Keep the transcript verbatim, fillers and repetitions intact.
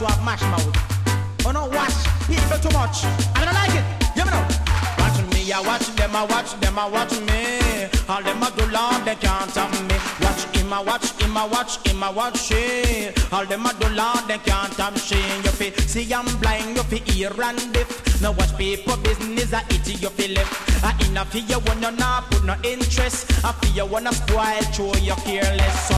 who have mash mouth. Oh no, watch people too much. I don't like it. You know. Watch me, I watch them, I watch them, I watch me. All them a do long, they can't stop me. Watch him, I watch him, I watch him, I watch she. All them a do long, they can't stop she. You fi see I'm blind, you fi ear and deaf. Now watch people business, I eat you fi left. I in a fi you wanna not put no interest. I fi you wanna spoil, show you careless. So